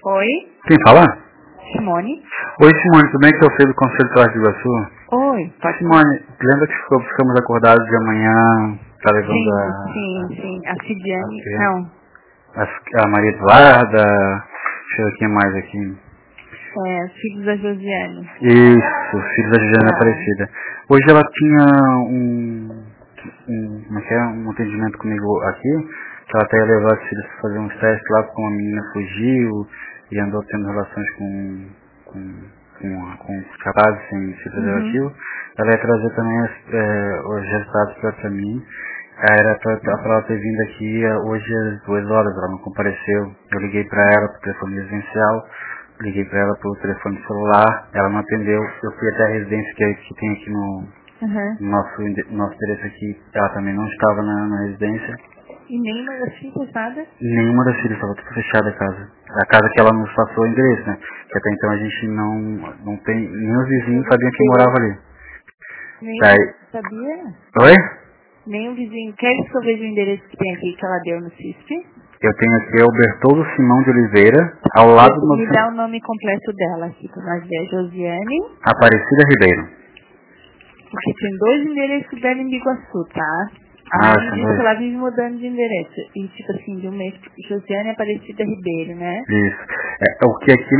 Oi? Quem fala? Simone? Oi, Simone, tudo bem? Que eu sou do Conselho Tutelar de Iguaçu. Oi, pode Simone, lembra que ficamos acordados de amanhã, tá levando sim. A Cidiane, não. a Maria Eduarda, deixa eu ver quem mais aqui. Filhos da Josiane. Isso, filho da Juliana Aparecida. Hoje ela tinha um atendimento comigo aqui, que ela até ia levar os filhos para fazer uns testes lá, porque uma menina fugiu e andou tendo relações com os rapazes sem ser preservativo. Ela ia trazer também os resultados para mim. Era para ela ter vindo aqui hoje às 2 horas, ela não compareceu. Eu liguei para ela pro telefone residencial, liguei para ela pelo telefone celular, ela não atendeu. Eu fui até a residência que tem aqui no nosso endereço aqui, ela também não estava na residência. E nenhuma das filhas, nada? Nenhuma das filhas, estava tudo fechada a casa. A casa que ela nos passou o endereço, né? Que até então a gente não tem, nem os vizinhos sabiam que morava ali. Nem sabia? Oi? Nem o vizinho. Quer que eu veja o endereço que tem aqui que ela deu no CISP? Eu tenho aqui o Bertoldo Simão de Oliveira, ao lado do... Me dá o nome completo dela aqui para nós ver. Josiane Aparecida Ribeiro. Porque tem 2 endereços dela em Biguaçu, tá? Ah, Além disso, ela vive mudando de endereço. E tipo assim, de um mês, Josiane Aparecida Ribeiro, né? Isso. O que aqui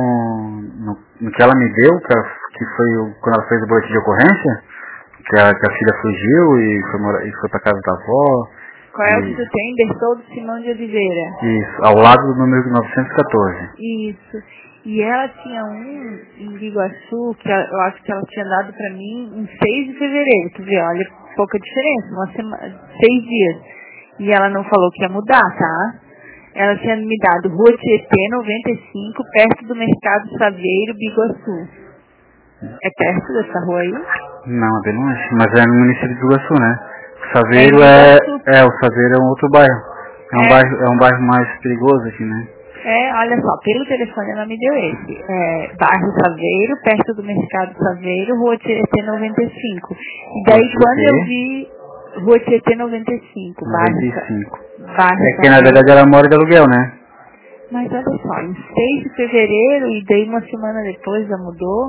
no que ela me deu, que foi quando ela fez o boletim de ocorrência, que a filha fugiu e foi pra casa da avó. Qual é o que tu tem? Bertoldo Simão de Oliveira. Isso, ao lado do número 914. Isso. E ela tinha em Biguaçu, que eu acho que ela tinha dado pra mim em 6 de fevereiro. Tu vê, olha, pouca diferença, 6 dias. E ela não falou que ia mudar, tá? Ela tinha me dado Rua Tietê 95, perto do Mercado Saveiro, Biguaçu. É perto dessa rua aí? Não, é bem longe, mas é no município de Iguaçu, né? O Saveiro o Saveiro é um outro bairro. É um bairro mais perigoso aqui, né? Olha só, pelo telefone ela me deu esse. Bairro Saveiro, perto do Mercado Saveiro, Rua Tietê 95. E daí quando eu vi Rua Tietê 95, bairro É que na verdade ela mora de aluguel, né? Mas olha só, em 6 de fevereiro e daí uma semana depois já mudou.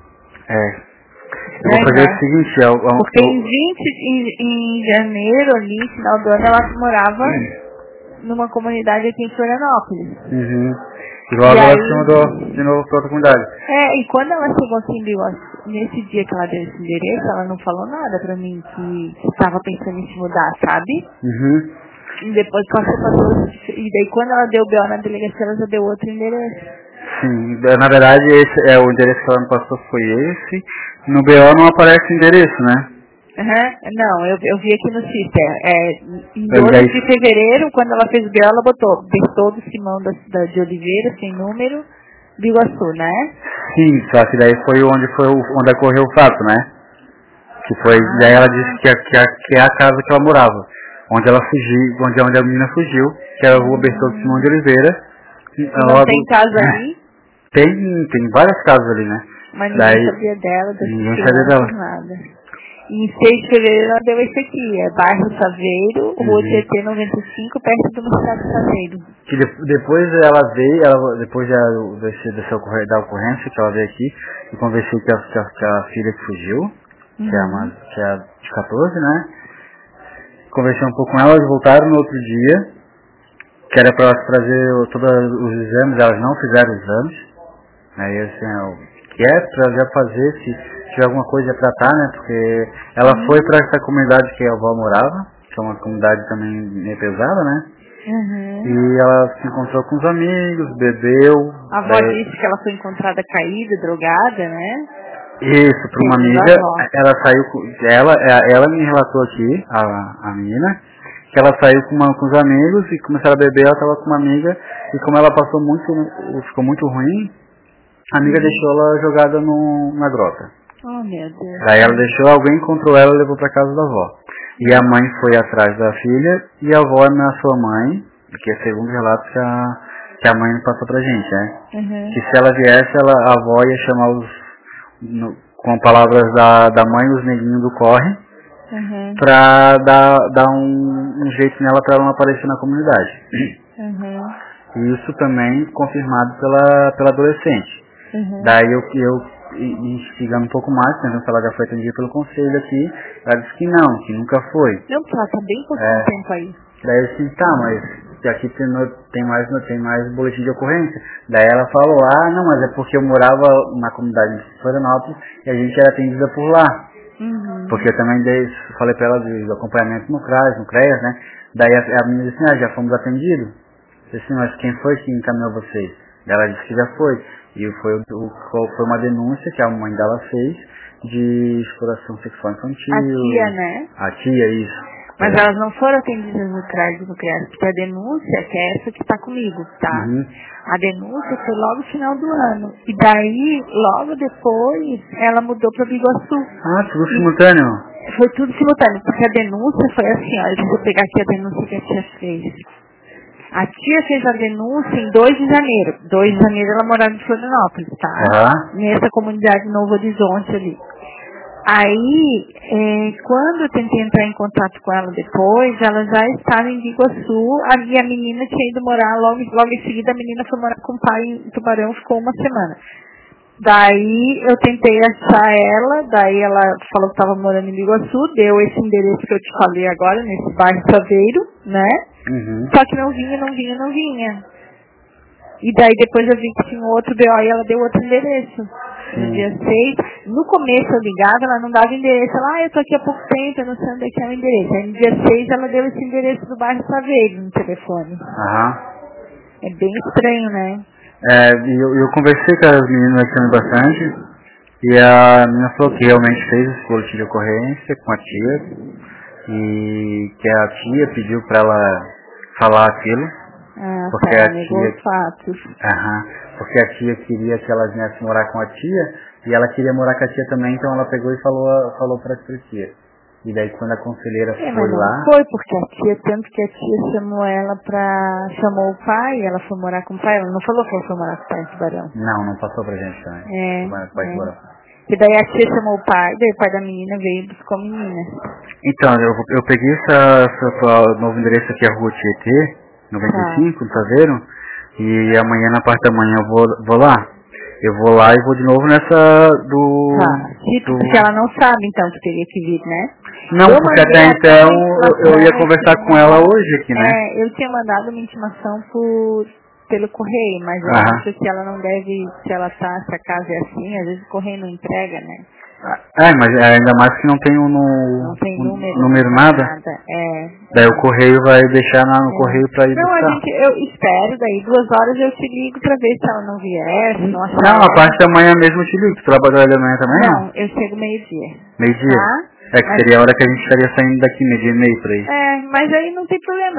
Eu vou fazer o seguinte, porque em janeiro ali, final do ano, ela morava numa comunidade aqui em Florianópolis. E logo ela se mudou de novo para outra comunidade. E quando ela chegou aqui nesse dia que ela deu esse endereço, ela não falou nada pra mim que estava pensando em se mudar, sabe? E depois que ela passou, e daí quando ela deu o BO na delegacia, ela já deu outro endereço. Sim, na verdade esse o endereço que ela me passou foi esse. No BO não aparece o endereço, né? Não, eu vi aqui no CISP. Em 12 de fevereiro, quando ela fez o BO, ela botou Bertoldo Simão de Oliveira, sem número, Biguaçu, né? Sim, só que daí foi onde ocorreu o fato, né? Que foi, daí ela disse que é a casa que ela morava, onde ela fugiu, onde a menina fugiu, que era a rua Bertoldo Simão de Oliveira. Não tem casa ali? Tem várias casas ali, né? Mas ninguém sabia dela, ninguém sabia dela. Nada. E em 6 de fevereiro ela deu esse aqui, bairro Saveiro, Rua Tietê 95, perto do Mercado Saveiro. Que depois ela veio, depois da ocorrência que ela veio aqui, e conversei com a filha que fugiu, que é a de 14, né? Conversei um pouco com elas, voltaram no outro dia, que era para elas trazer todos os exames, elas não fizeram os exames. Aí assim, que é para já fazer, se tiver alguma coisa a tratar, né? Porque ela foi para essa comunidade que a avó morava, que é uma comunidade também meio pesada, né? E ela se encontrou com os amigos, bebeu. A avó disse que ela foi encontrada caída, drogada, né? Isso, para uma amiga, ela saiu com... Ela me relatou aqui, a menina, que ela saiu com os amigos e começaram a beber, ela estava com uma amiga, e como ela ficou muito ruim, a amiga deixou ela jogada na grota. Oh, meu Deus. Daí ela deixou, alguém encontrou ela e levou para casa da avó. E a mãe foi atrás da filha, e a avó ameaçou a mãe, que é segundo o relato que a mãe passou pra gente, né? Que se ela viesse, a avó ia chamar com palavras da mãe, os neguinhos do corre, pra dar um jeito nela pra ela não aparecer na comunidade. E isso também confirmado pela adolescente. Daí eu instigando um pouco mais, pensando se ela já foi atendida pelo conselho aqui, ela disse que não, que nunca foi. Não, porque ela tá bem pouco tempo aí. Daí eu disse, tá, mas aqui tem mais boletim de ocorrência. Daí ela falou, não, mas é porque eu morava na comunidade de Florianópolis e a gente era atendida por lá. Porque eu também falei pra ela do acompanhamento no CREAS, né? Daí a menina disse, já fomos atendidos. Eu disse, mas quem foi que encaminhou vocês? Ela disse que já foi. E foi uma denúncia que a mãe dela fez de exploração sexual infantil. A tia, né? A tia, isso. Mas elas não foram atendidas no CRAS, porque a denúncia, que é essa que está comigo, tá? A denúncia foi logo no final do ano. E daí, logo depois, ela mudou para Biguaçu. Tudo simultâneo? Foi tudo simultâneo, porque a denúncia foi assim, deixa eu pegar aqui a denúncia que a tia fez. A tia fez a denúncia em 2 de janeiro. 2 de janeiro ela morava em Florianópolis, tá? Nessa comunidade Novo Horizonte ali. Aí, quando eu tentei entrar em contato com ela depois, ela já estava em Biguaçu, e a menina tinha ido morar, logo em seguida a menina foi morar com o pai em Tubarão, ficou 1 semana. Daí eu tentei achar ela, daí ela falou que estava morando em Biguaçu, deu esse endereço que eu te falei agora, nesse bairro Saveiro, né? Só que não vinha. E daí depois eu vi que tinha outro BO e ela deu outro endereço. No dia 6, no começo eu ligava, ela não dava endereço. Ela, eu tô aqui há pouco tempo, eu não sei onde é que é o endereço. Aí no dia 6 ela deu esse endereço do bairro Saveiro no telefone. É bem estranho, né? Eu conversei com as meninas aqui bastante, e a menina falou que realmente fez esse boletim de ocorrência com a tia, e que a tia pediu pra ela falar aquilo. Porque a tia, os fatos. porque a tia queria que ela viesse morar com a tia, e ela queria morar com a tia também, então ela pegou e falou pra tia. E daí quando a conselheira foi lá... Foi, porque a tia, tanto que a tia chamou o pai, ela foi morar com o pai, ela não falou que ela foi morar com o pai em Tubarão. Não passou pra gente também. E daí a tia chamou o pai, daí o pai da menina veio e buscou a menina. Então, eu peguei esse novo endereço aqui, a Rua Tietê, 95, tá vendo? E amanhã, na parte da manhã, eu vou lá. Eu vou lá e vou de novo nessa Porque ela não sabe, então, que teria que vir, né? Não, porque até então eu ia conversar com ela hoje aqui, né? Eu tinha mandado uma intimação pelo correio, mas eu acho que ela não deve, se a casa é assim, às vezes o correio não entrega, né? Mas ainda mais que não tem número nada. Daí o correio vai deixar no correio pra ir buscar. Eu espero, daí 2 horas eu te ligo pra ver se ela não vier, se não achar. Não, a parte da manhã mesmo eu te ligo. Tu trabalha da manhã também? Não, eu chego meio-dia. Meio-dia? Tá? Que seria a hora que a gente estaria saindo daqui, meio-dia e meio por aí. Mas aí não tem problema.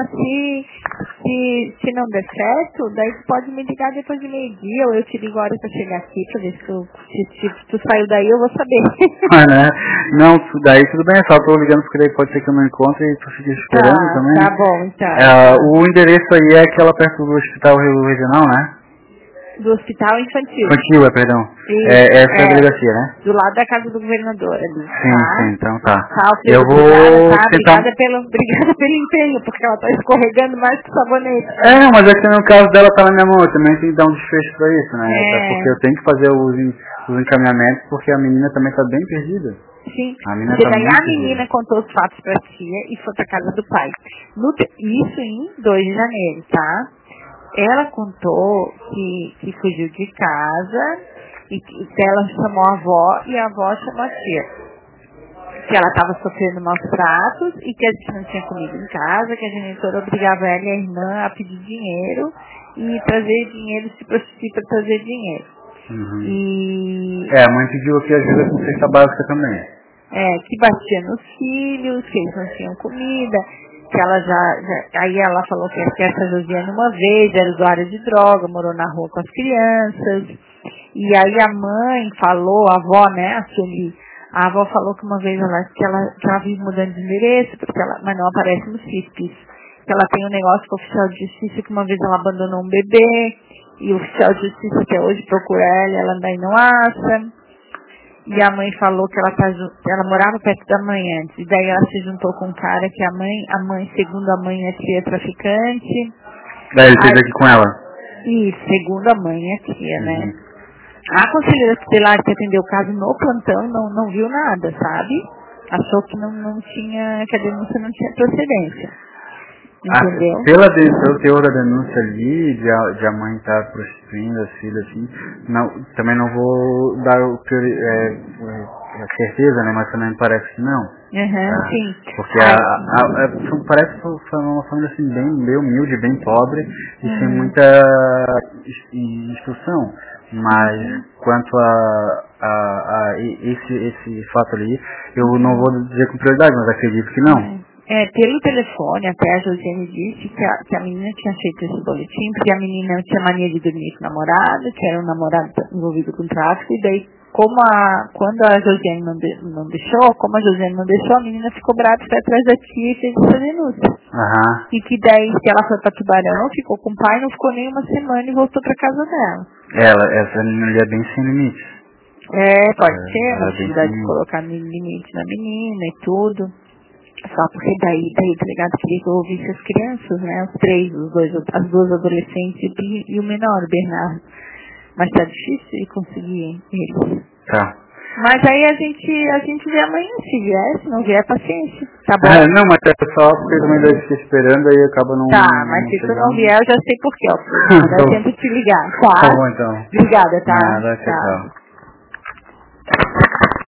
Se não der certo, daí tu pode me ligar depois de meio-dia, ou eu te ligo a hora que eu chegar aqui, pra ver se tu saiu daí, eu vou saber. Né? Não, daí tudo bem, só tô ligando porque daí pode ser que eu não encontre e tu fique esperando também. Tá bom, então. O endereço aí é aquela perto do Hospital Regional, né? Do Hospital Infantil. Perdão. Essa é a delegacia, né? Do lado da casa do governador ali. Sim, então tá. Eu vou tentar... Obrigada pelo empenho, porque ela tá escorregando mais que sabonete. Mas é que no caso dela tá na minha mão, eu também tenho que dar um desfecho pra isso, né? Porque eu tenho que fazer os encaminhamentos, porque a menina também tá bem perdida. Sim, porque daí a menina contou os fatos pra tia e foi pra casa do pai. Isso em 2 de janeiro, tá? Ela contou que fugiu de casa e que ela chamou a avó e a avó chamou a tia. Que ela estava sofrendo maus tratos e que a gente não tinha comida em casa, que a genitora obrigava ela e a irmã a pedir dinheiro e trazer dinheiro, se prostituir para trazer dinheiro. A mãe pediu aqui ajuda com cesta básica também. Que batia nos filhos, que eles não tinham comida. Que ela aí ela falou que essa Josiane uma vez era usuária de droga, morou na rua com as crianças, e aí a mãe falou, a avó, né, a avó falou que uma vez que ela vive mudando de endereço, mas não aparece no CISPIS, que ela tem um negócio com o oficial de justiça, que uma vez ela abandonou um bebê, e o oficial de justiça até hoje procura ela daí não acha. E a mãe falou que ela morava perto da mãe antes. E daí ela se juntou com um cara que a mãe, segundo a mãe, é traficante. Daí ele esteve aqui com ela? Isso, segundo a mãe e a tia, né? A conselheira tutelar que atendeu o caso no plantão não viu nada, sabe? Achou que não tinha, que a denúncia não tinha procedência. Entendeu? Pelo teor da denúncia ali, de a mãe estar prostituindo as filhas, assim, também não vou dar a certeza, né? Mas também parece que não. Sim. Porque parece que foi uma família assim, bem humilde, bem pobre e sem muita instrução. Mas quanto a esse fato ali, eu não vou dizer com prioridade, mas acredito que não. Pelo telefone, até a Josiane disse que a menina tinha feito esse boletim, porque a menina tinha mania de dormir com o namorado, que era um namorado envolvido com tráfico, e daí, quando a Josiane não deixou, a menina ficou brava, foi atrás da tia e fez essa denúncia. E que daí, que ela foi pra Tubarão, ficou com o pai, não ficou nem uma semana e voltou pra casa dela. Essa menina ali é bem sem limites. Pode ser, uma necessidade de colocar limite na menina e tudo. Só porque daí o delegado queria que eu ouvisse as crianças, né? Os três, as duas adolescentes e o menor, o Bernardo. Mas tá difícil de conseguir eles. Tá. Mas aí a gente vê amanhã, se vier, se não vier, paciência. Tá bom? Não, mas é só porque também deve ficar esperando, aí acaba não... Tá, mas se tu não vier, eu já sei por quê, ó. Não dá tempo de te ligar, tá? Tá bom, então. Obrigada, tá? Nada, tchau.